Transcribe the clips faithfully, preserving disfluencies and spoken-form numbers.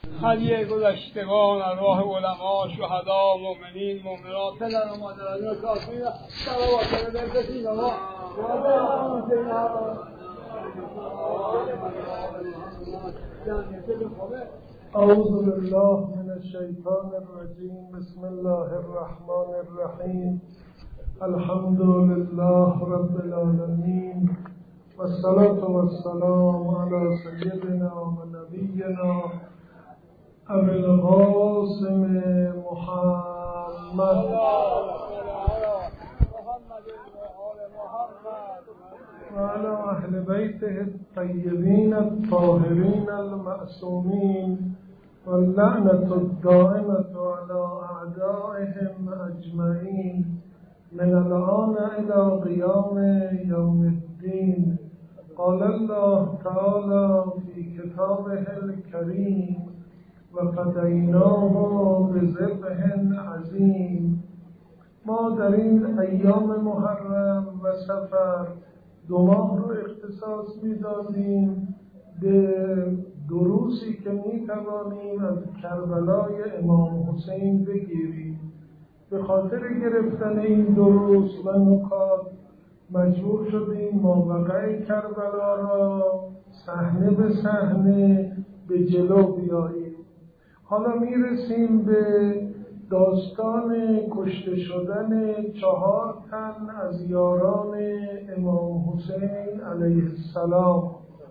هدیه گذشتگان، ارواح علما، شهدا، مؤمنین، مؤمنات، پدر و مادران کافرین، صلوات به برکتین آقا. اعوذ بالله من الشیطان الرجیم. بسم الله الرحمن الرحیم. الحمد لله رب العالمین والصلاة والسلام علی سیدنا و نبینا ابی القاسم محمد و علی اهل بیته الطیبین الطاهرین المعصومین واللعنة الدائمة على اعدائهم اجمعین من الآن إلى قيام يوم الدين. قال الله تعالى في كتابه الكريم وفديناه بذبح عظيم. ما در این ایام محرم و سفر دو ماه رو اختصاص می‌دادیم به دروسی که می‌توانیم از کربلای امام حسین بگیریم. به خاطر گرفتن این دروس و نکات مجبور شدیم ماوقع کربلا را صحنه به صحنه به جلو بیاییم. حالا میرسیم به داستان کشته شدن چهار تن از یاران امام حسین علیه السلام.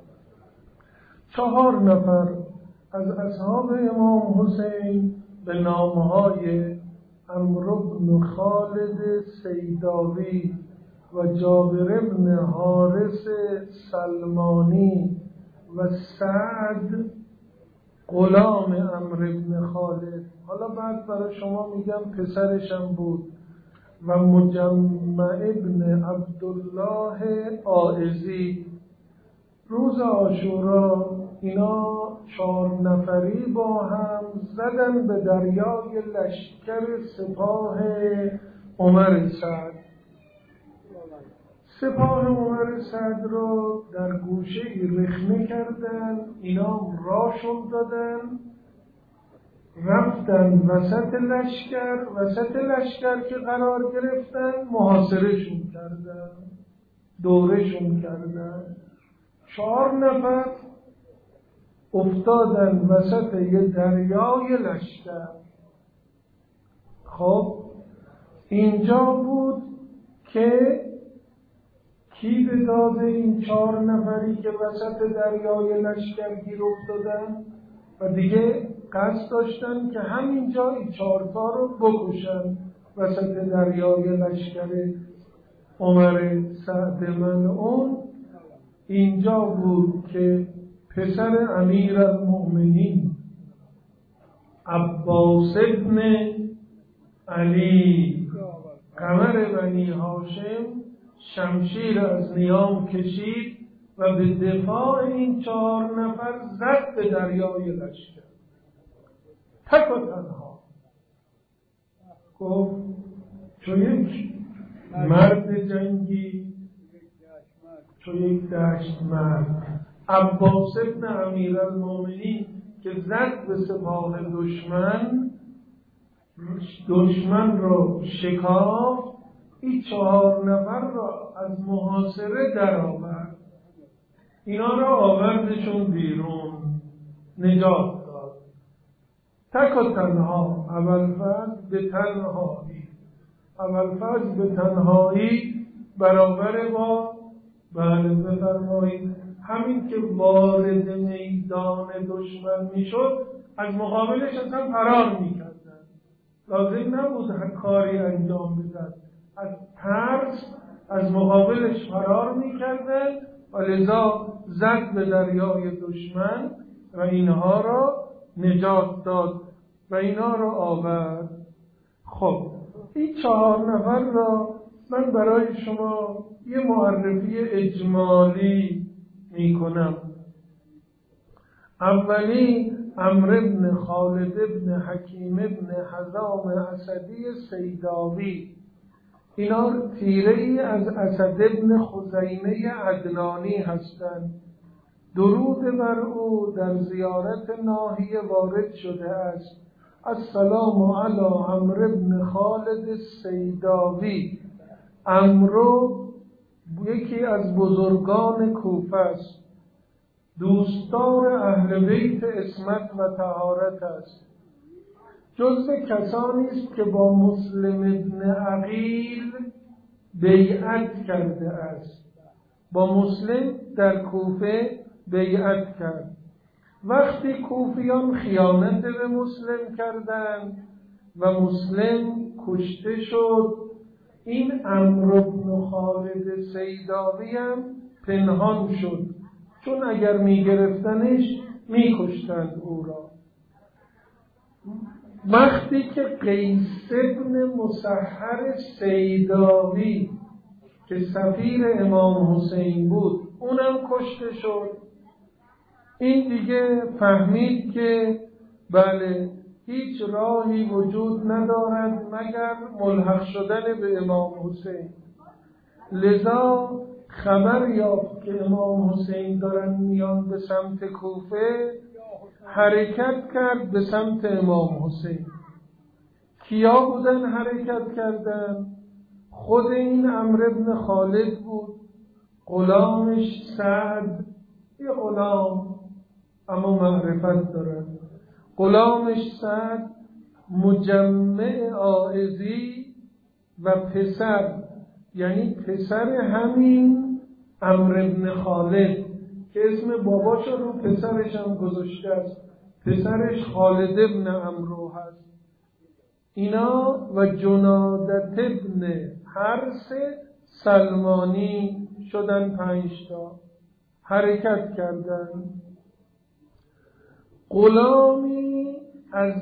چهار نفر از اصحاب امام حسین به نامهای عمرو بن خالد سیداوی و جابر بن حارث سلمانی و سعد غلام عمرو بن خالد، حالا بعد برای شما میگم پسرشم بود، و مجمع بن عبدالله عائزی. روز عاشورا اینا چهار نفری با هم زدن به دریای لشکر سپاه عمر سعد. سپاه عمر سعد رو در گوشه رخنه کردن، اینا راشون دادن، رفتن وسط لشکر. وسط لشکر که قرار گرفتن محاصرهشون کردن، دورشون کردن. چهار نفر افتادن وسط یه دریای لشکر. خب اینجا بود که کی به داد این چهار نفری که وسط دریای لشکر گیر افتادن و دیگه قصد داشتن که همینجا این چهارتا رو بکشن وسط دریای لشکر عمر سعد ملعون. اینجا بود که پسر امیرالمؤمنین عباس ابن علی قمر بنی هاشم شمشیر از نیام کشید و به دفاع این چهار نفر زد به دریای لشکر تک و تنها. گفت چون یک مرد جنگی، چون یک دشت مرد، عباس ابن امیرالمؤمنین که زد به سپاه دشمن، دشمن رو شکافت، این چهار نفر را از محاصره در آورد، اینا را آوردشون بیرون، نجات داد تک و تنها. ابوالفضل به تنهایی، ابوالفضل به تنهایی برابر با بله بفرمایید همین که وارد میدان دشمن میشد از مقابلش اصلا فرار میکردن، لازم نبود هر کاری انجام بدن، از ترس از مقابلش فرار میکردن و لذا زد به دریای دشمن و اینها را نجات داد و اینها را آورد. خب این چهار نفر را من برای شما یه معرفی اجمالی میکنم. اولی عمرو بن خالد بن حکیم بن حزام اسدی سیداوی، اینا تیره ای از اسد بن خزیمه عدنانی هستند. درود بر او در زیارت ناحیه وارد شده است. السلام علی عمرو بن خالد السیداوی. عمرو یکی از بزرگان کوفه است، دوستدار اهل بیت عصمت و طهارت است. جزو کسانی است که با مسلم ابن عقیل بیعت کرده است. با مسلم در کوفه بیعت کرد. وقتی کوفیان خیانت به مسلم کردند و مسلم کشته شد، این عمرو بن خالد سیداوی هم پنهان شد، چون اگر می گرفتنش می کشتند او را. وقتی که قیس ابن مسحر سیداوی که سفیر امام حسین بود اونم کشته شد، این دیگه فهمید که بله هیچ راهی وجود ندارد مگر ملحق شدن به امام حسین. لذا خبر یافت که امام حسین دارن میان به سمت کوفه، حرکت کرد به سمت امام حسین. کیا بودن حرکت کردن؟ خود این عمرو بن خالد بود، غلامش سعد، یه غلام اما معرفت دارد، غلامش سعد، مجمع عائضی و پسر، یعنی پسر همین عمرو بن خالد که اسم باباش رو پسرش هم گذاشته است، پسرش خالد ابن عمرو هست. اینا و جنادت ابن حرس سلمانی شدن پنج تا، حرکت کردن. غلامی از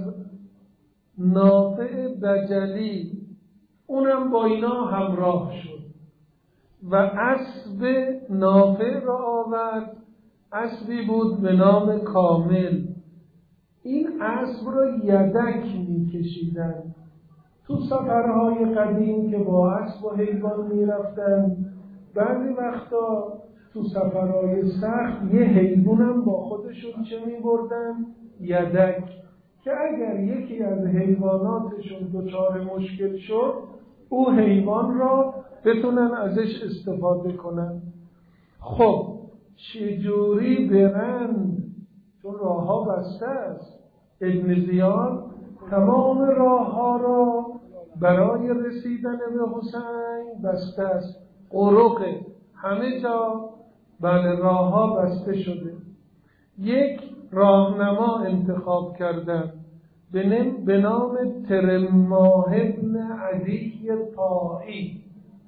نافع بجلی اونم با اینا همراه شد و اسب نافع را آورد. اسبی بود به نام کامل. این اسب را یدک می کشیدن. تو سفرهای قدیم که با اسب و حیوان می رفتن، بعضی وقتا تو سفرهای سخت یه حیوانم با خودشون چه می بردن؟ یدک، که اگر یکی از حیواناتشون دچار مشکل شد او حیوان را بتونن ازش استفاده کنن. خب چجوری برن؟ چون راه ها بسته است. ابن زیاد تمام راه ها را برای رسیدن به حسین بسته است. قرق همه جا بله راه ها بسته شده. یک راهنما انتخاب کردن به نام ترماه ابن عدی طائی.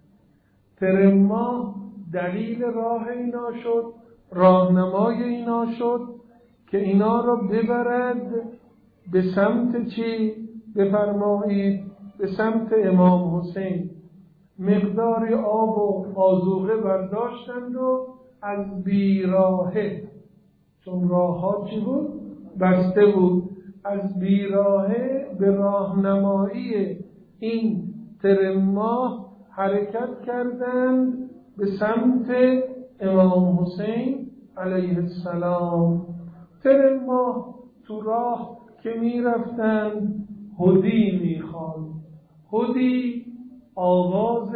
ترماه دلیل راه اینا شد، راهنمای اینا شد که اینا را ببرد به سمت چی؟ بفرمایید به سمت امام حسین. مقداری آب و آذوقه برداشتند و از بیراهه، چون راه ها چی بود؟ بسته بود. از بیراهه به راهنمایی این ترماه حرکت کردند به سمت امام حسین علیه السلام. ترماه تو راه که می رفتند هدی می خواند. هدی آواز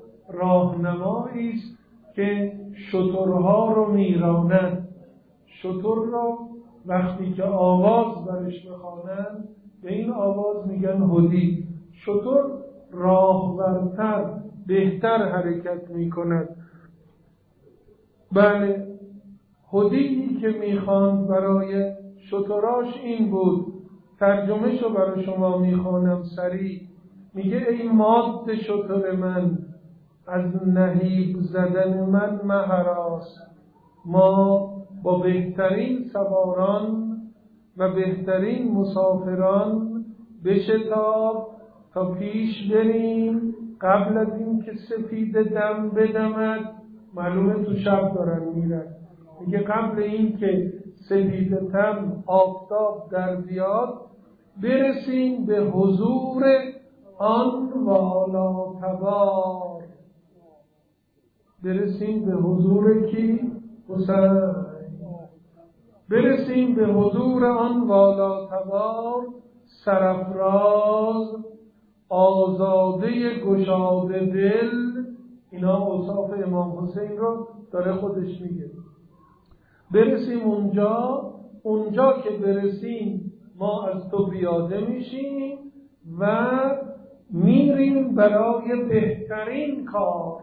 راهنمایی است که شترها رو می راند. شتر را وقتی که آواز برش بخوانند به این آواز میگن هدی. شتر راهبرتر، بهتر حرکت میکند. بله، هدیی که میخواند برای شتراش این بود. ترجمه شو برای شما میخوانم سریع. میگه ای ماده شتر من، از نهیب زدن من مهراس. ما با بهترین سواران و بهترین مسافران بشتاب تا پیش بریم قبل از این که سپید دم بدمد. معلومه تو شب دارن میرن. میگه قبل این که سپید دم آفتاب در بیاد برسیم به حضور آن والا تبار. برسیم به حضور کی؟ حسین. برسیم به حضور آن والاتبار سرافراز آزاده گشاده دل. اینا اوصاف امام حسین رو داره خودش میگه. برسیم اونجا، اونجا که برسیم ما از تو پیاده میشیم و میریم برای بهترین کار.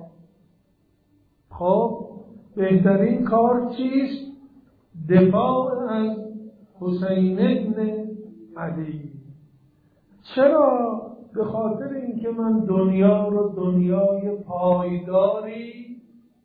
خب بهترین کار چیست؟ دفاع از حسین ابن علی. چرا؟ به خاطر اینکه من دنیا رو دنیای پایداری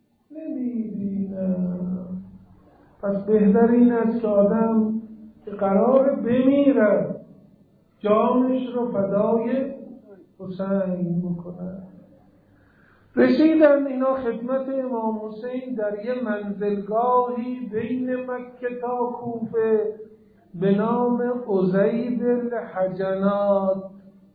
نمیبینم. پس بهترین است که آدم که قرار بمیره جانش رو فدای حسین بکنه. رسیدن اینا خدمت امام حسین در یه منزلگاهی بین مکه تا کوفه به نام عزید الحجنات.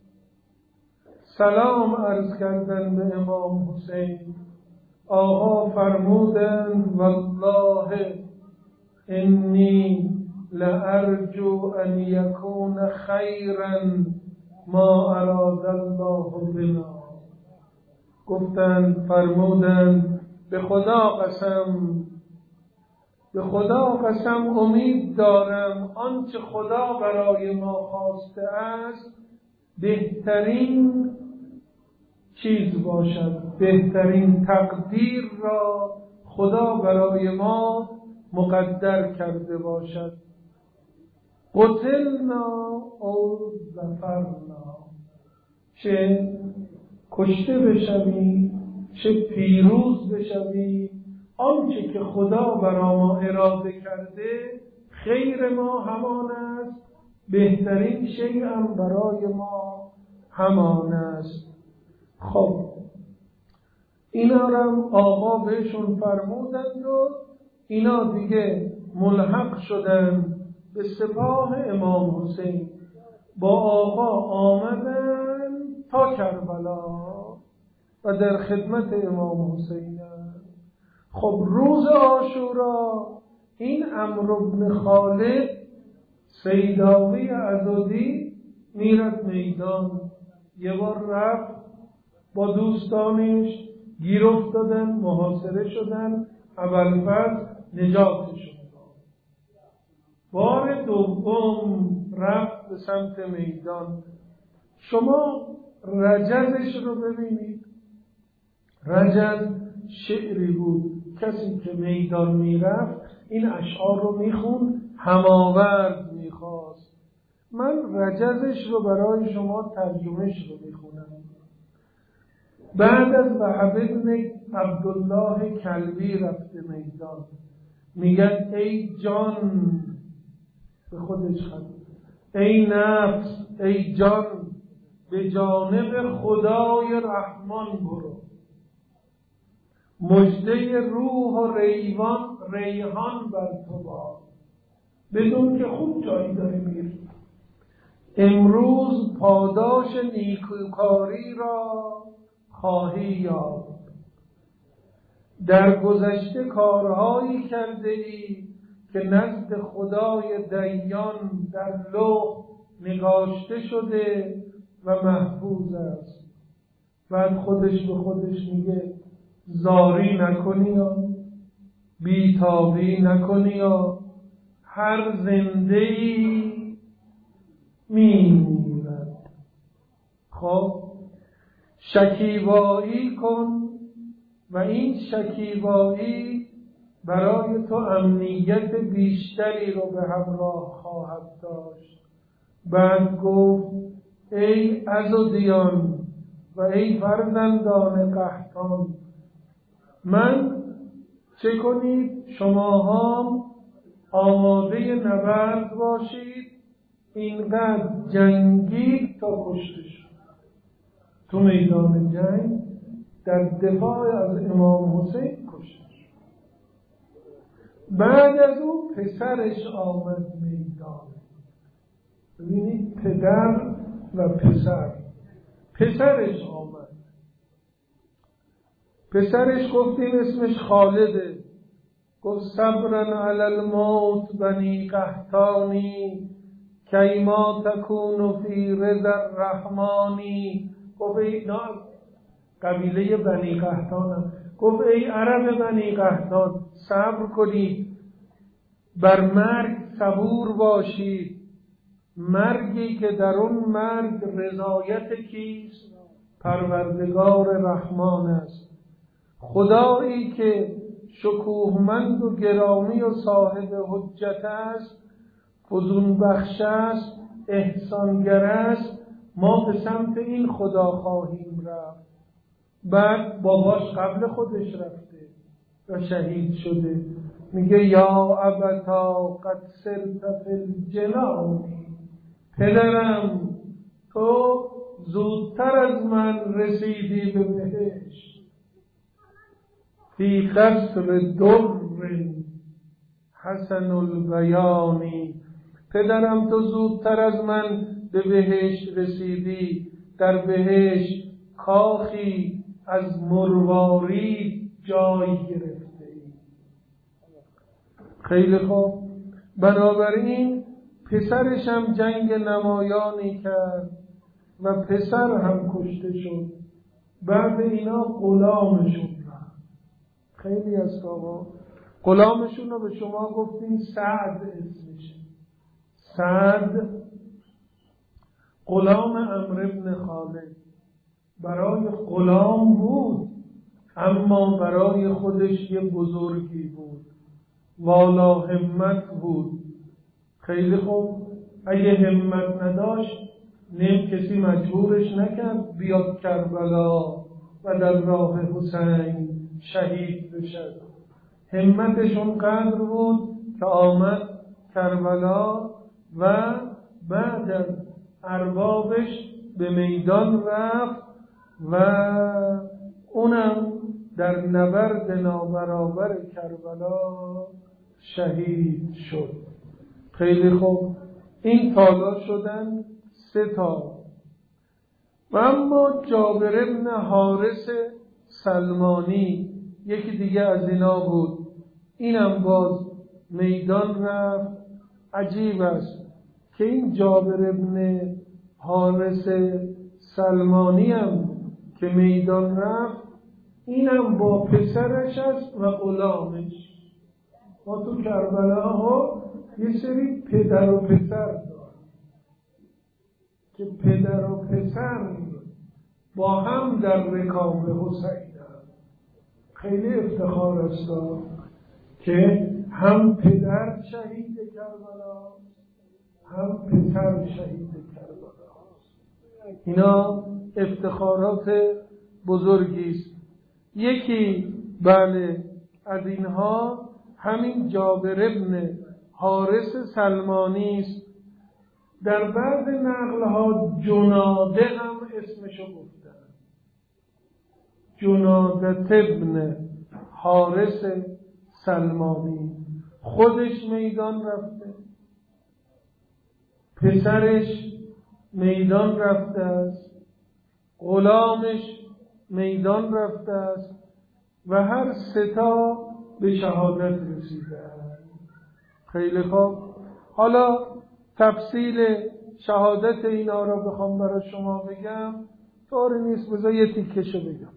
سلام عرض کردن به امام حسین. آقا فرمودن والله انی لارجو ان یکون خیرا ما اراد الله بنا. گفتن فرمودن به خدا قسم، به خدا قسم امید دارم آنچه خدا برای ما خواسته است بهترین چیز باشد، بهترین تقدیر را خدا برای ما مقدر کرده باشد. قتلنا او ظفرنا، چه کشته بشوی چه پیروز بشوی، آنچه که خدا برای ما اراده کرده خیر ما همان است، بهترین شیء هم برای ما همان است. خب اینا رو آقا بهشون فرمودند و اینا دیگه ملحق شدن به سپاه امام حسین. با آقا آمدن تا کربلا و در خدمت امام حسین. خب روز عاشورا این عمرو بن خالد سیداوی عضدی میرد میدان. یه بار رفت با دوستانش، گیر افتادن، محاصره شدن، ابوالفضل نجاتشون داد. بار دوم رفت به سمت میدان. شما رجزش رو ببینید. رجز شعری بود، کسی که میدان میرفت این اشعار رو میخون، هماورد میخواست. من رجزش رو برای شما ترجمهش رو میخونم. بعد از وهب بن عبدالله کلبی رفته میدان، میگن ای جان، به خودش خود، ای نفس، ای جان، به جانب خدای رحمان برو. مژده روح و ریوان ریحان بر تو باد. بدون که خوب جایی داری میری. امروز پاداش نیکوکاری را خواهی یافت. در گذشته کارهایی کرده ای که نزد خدای دیان در لوح نگاشته شده و محفوظ است. بعد خودش به خودش میگه زاری نکنی یا بیتابی نکنی یا هر زنده‌ای میمیرد. خب شکیبایی کن و این شکیبایی برای تو امنیت بیشتری رو به همراه خواهد داشت. بعد گفت ای عضدیان و ای فرزندان قحطان، من چه کنید شماها آماده نبرد باشید، اینقدر جنگید تا کشته شد. تو میدان جنگ در دفاع از امام حسین کشته شد. بعد از او پسرش آمد میدان. ببینید پدر و پسر. پسرش آمد. پسرش گفتیم اسمش خالده. گفت صبرا علی الموت بنی قحطانی کیما تکون فی رضا الرحمانی. گفت ای قبیله بنی قحطان، گفت ای عرب بنی قحطان صبر کنید، بر مرگ صبور باشید، مرگی که در اون مرگ رضایت کیست؟ پروردگار رحمان است، خدایی که شکوهمند و گرامی و صاحب حجت است، فزون بخش است، احسانگر است. ما به سمت این خدا خواهیم رفت. بعد باباش قبل خودش رفته و شهید شده. میگه یا ابتا قد سرت فی الجنان، پدرم تو زودتر از من رسیدی به بهشت. فی قصر در حسن البیانی، پدرم تو زودتر از من به بهشت رسیدی، در بهشت کاخی از مروارید جای گرفته ای. خیلی خوب. بنابراین پسرش هم جنگ نمایانی کرد و پسر هم کشته شد. بعد اینا غلامشون رفت. خیلی از آقا غلامشون رو به شما گفتیم سعد اسمشه. سعد غلام عمرو بن خالد برای غلام بود، اما برای خودش یه بزرگی بود، والا همت بود. خیلی خوب. اگه همت نداشت نیم کسی مجبورش نکرد بیاد کربلا و در راه حسین شهید بشد. همتش اونقدر بود که آمد کربلا و بعد از اربابش به میدان رفت و اونم در نبرد نابرابر کربلا شهید شد. خیلی خوب. این تالا شدن سه تا. و اما جابر بن حارث سلمانی یکی دیگه از اینا بود. اینم باز میدان رفت. عجیب است که این جابر بن حارث سلمانی هم که میدان رفت، اینم با پسرش است و غلامش. ما تو کربلا ها یه سری پدر و پسر داریم که پدر و پسر با هم در رکاب حسین هم. خیلی افتخار است که هم پدر شهید کربلا هم پسر شهید کربلا. اینا افتخارات بزرگی است. یکی بله از اینها همین جابر بن حارث سلمانی است. در بعض نقلها جناده هم اسمشو گفتن، جنادت ابن حارث سلمانی. خودش میدان رفته، پسرش میدان رفته است، غلامش میدان رفته است و هر ستا به شهادت رسیده است. خیلی خوب. حالا تفصیل شهادت اینا را بخوام برای شما بگم طوری نیست، بذار یه تیکشو بگم.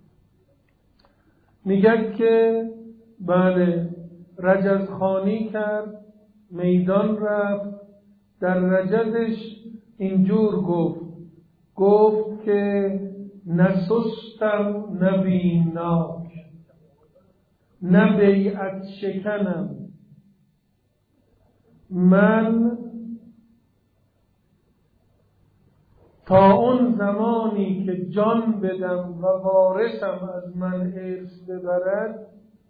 میگه که بله رجزخانی کرد، میدان رفت، در رجزش اینجور گفت گفت که نسستم نبیناک، نه بیعت شکنم، من تا اون زمانی که جان بدم و وارثم از من ارث ببرد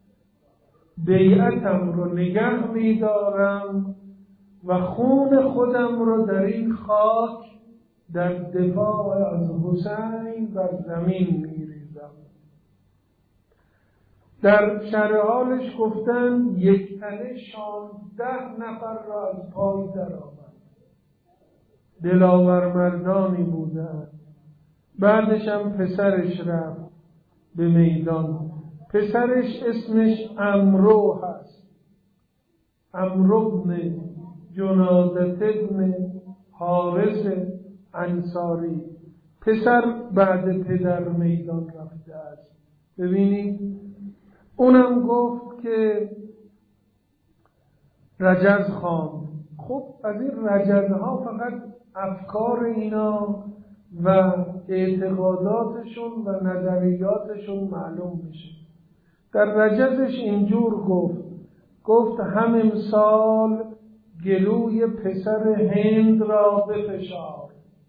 بیعتم رو نگه می‌دارم و خون خودم رو در این خاک در دفاع از حسین بر زمین می‌ریزم. در شرح حالش گفتن یک تنه شانزده نفر را از پای در آورد. دلاور مردانی بودن. بعدش هم پسرش رفت به میدان. پسرش اسمش عمرو هست. عمرو بن جنادة بن حارث انصاری، پسر بعد پدر میدان رفته است. ببینید اونم گفت که رجز خواند. خب از این رجزها فقط افکار اینا و اعتقاداتشون و نظریاتشون معلوم میشه. در رجزش اینجور گفت گفت هم امسال گلوی پسر هند را بفشار.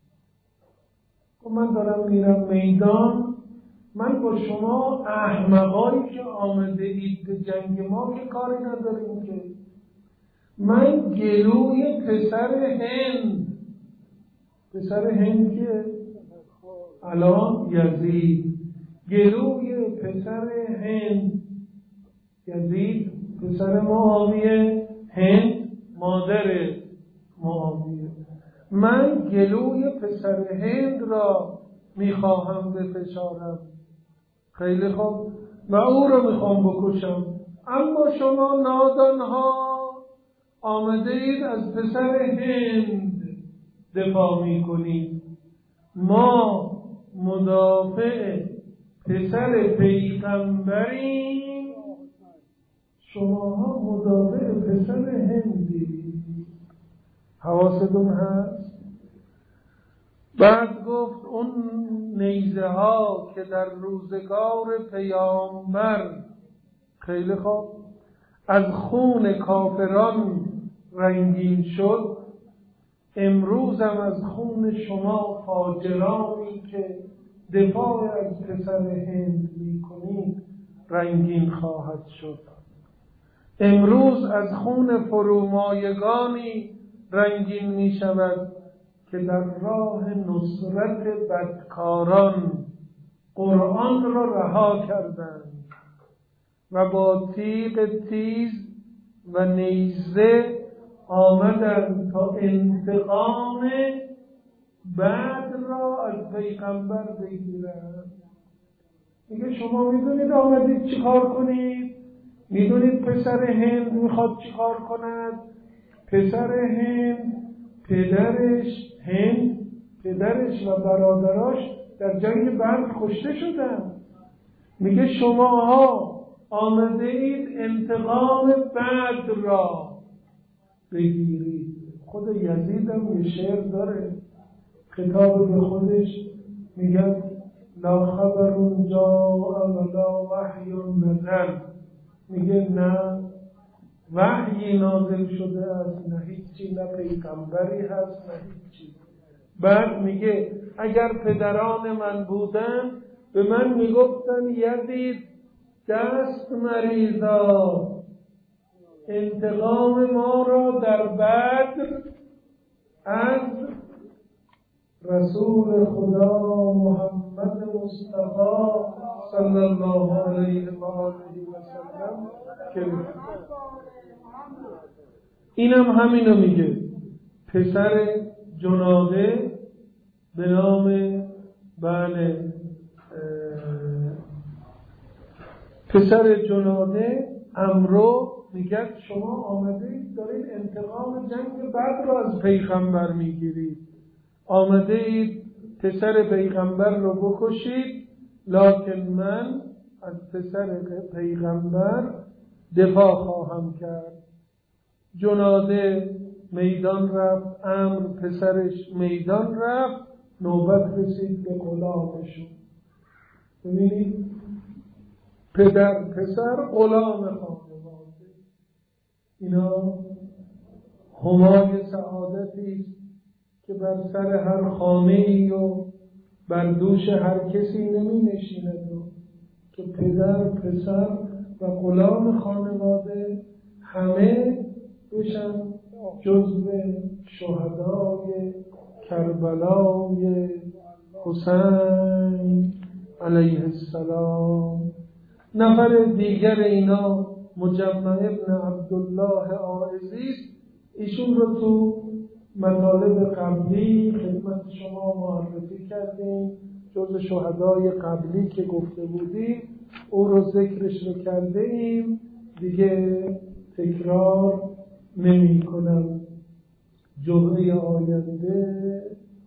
و من دارم میرم میدان، من با شما احمقایی که آمده اید به جنگ ما که کاری نداریم که. من گلوی پسر هند، پسر هند که الان یزید، گلوی پسر هند، یزید پسر معاویه، هند مادر معاویه، من گلوی پسر هند را میخواهم بفشارم. خیلی خوب، و او را میخوام بکشم. اما شما نادانها آمده اید از پسر هند دفاع میکنید. ما مدافع پسر پیغمبریم، شماها مدافع پسر هندی. حواستون هست؟ بعد گفت اون نیزه ها که در روزگار پیامبر، خیلی خوب، از خون کافران رنگین شد، امروز هم از خون شما فاجرانی که دفاع از پسر هند میکنید رنگین خواهد شد. امروز از خون فرومایگانی رنگین می شود که در راه نصرت بدکاران قرآن را رها کردند و با تیغ تیز و نیزه آمدند تا انتقام بعد را از پیغمبر بگیرند. میگه شما میدونید آمدید چی کار کنید؟ میدونید پسر هند میخواد چی کار کند؟ پسر هند پدرش هند پدرش و برادراش در جنگ بدر کشته شدند. میگه شماها آمده اید انتقام بدر را بگیرید. خود یزید هم یه شعر داره، خطاب به خودش، میگن لا خبر جاء ولا وحی نزل. میگه نه وحی نازل شده است، نه هیچی، نه پیغمبری هست، نه هیچی. بعد میگه اگر پدران من بودن به من میگفتن یزید دست مریضا، انتقام ما را در بدر از رسول خدا محمد مصطفی صلی الله علیه و آله و سلم گرفت. اینم همینو میگه. پسر جناده به نام بله پسر جناده عمرو میگه شما آمده اید دارید انتقام جنگ بدر را از پیغمبر میگیرید، آمده اید پسر پیغمبر رو بکشید، لکن من از پسر پیغمبر دفاع خواهم کرد. جناده میدان رفت، عمرو پسرش میدان رفت، نوبت رسید به غلامشون. ببینید پدر پسر غلام خانواده، اینا همای سعادتی که بر سر هر خانه ای و بر دوش هر کسی نمی نشیند، که پدر پسر و غلام خانواده همه بشن جزو شهدای کربلای حسین علیه السلام. نفر دیگر اینا مجمع ابن عبدالله عائزی است. ایشون رو تو مطالب قبلی خدمت شما معرفی کردیم، جزو شهدای قبلی که گفته بودیم او رو ذکرش رو کرده ایم، دیگه تکرار نمی کنم. جمعه آینده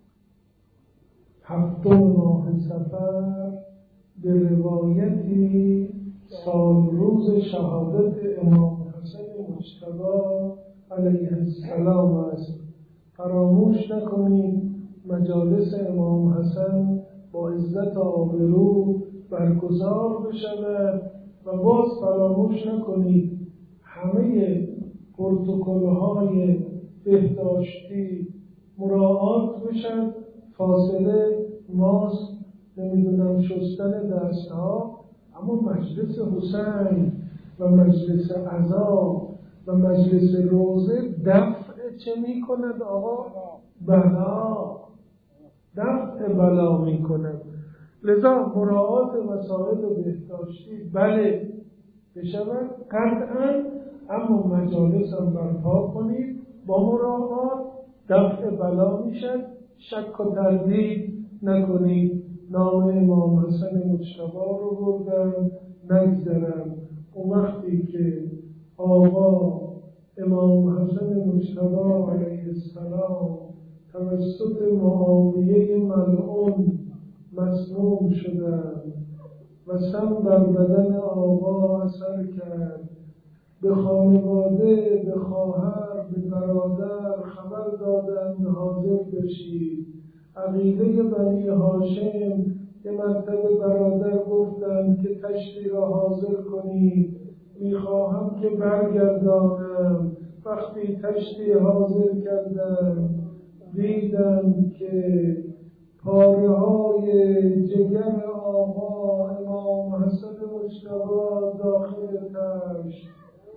هفتم ماه صفر به روایتی سال روز شهادت امام حسن مجتبی علیه السلام است. فراموش نکنید مجالس امام حسن با عزت آبرو برگزار بشود و باز فراموش نکنید همه پروتکل‌های بهداشتی مراعات بشن. فاصله، ماسک، نمیدونم شستن دستها. اما مجلس حسین و مجلس عزا و مجلس روزه دفع چه می کند آقا؟ بلا، دفع بلا می کند. لذا مراعات وسایل بهداشتی بله بشود قطعا، اما مجالس هم برپا کنید با مراعات، دفع بلا میشد. شک و تردید نکنید. نام امام حسن مجتبی رو بردن نگذرم. اون وقتی که آقا امام حسن مجتبی علیه السلام توسط معاویه ملعون مسموم شدن و سم بر بدن آقا اثر کرد، به خانواده، به خواهر، به برادر خبر دادند حاضر بشید. عقیده بنی هاشم که مرتبه برادر گفتند که تشتی را حاضر کنید، میخواهم که برگردانم. وقتی تشتی حاضر کردم دیدم که پاره های جگر آقا امام حسن مجتبی داخل تشت.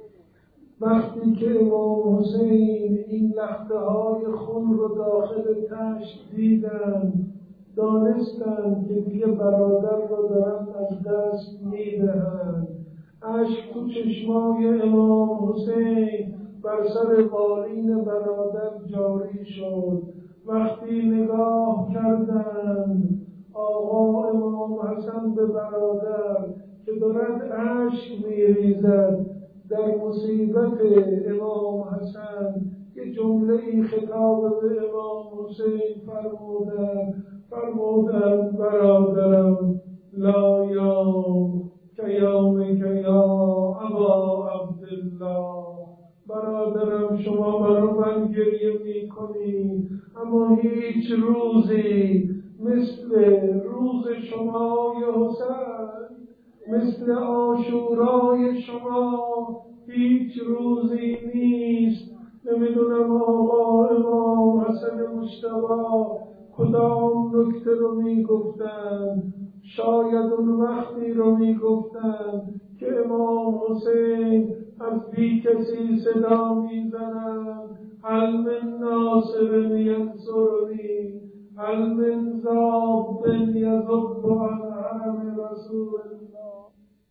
وقتی که امام حسین این لخته های خون رو داخل تشت دیدن، دانستن که دیگه برادر رو دارن از دست میدهند. اشک تو چشمای امام حسین بر سر بالین برادر جاری شد. وقتی نگاه کردند آقا امام حسن به برادر که دارد اشک میریزد در مصیبت امام حسن، یه جمله خطاب به امام حسین فرمودند فرمودند برادرم لا یوم که یوم که یا ابا عبدالله. برادرم شما برای من گریه می کنی، اما هیچ روزی مثل روز شما یا حسین، مثل عاشورای شما هیچ روزی نیست. نمیدونم آقا امام حسن مجتبی کدام نکته رو می گفتن. شاید اون وقتی رو می گفتن که امام حسین از بی کسی صدا می زنند هل من ناصر ینصرنی، هل من ذاب یذب عن حرم رسول الله.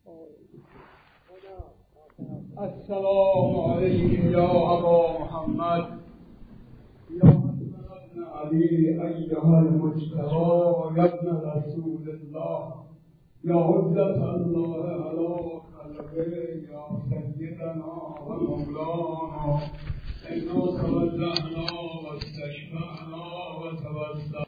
السلام علیکم یا ابا محمد یا حسن ابن علی ایها المجتبی یا ابن رسول الله یا حجت الله علی خلقه یا سیدنا و مولانا انا توجهنا و استشفعنا و توسلنا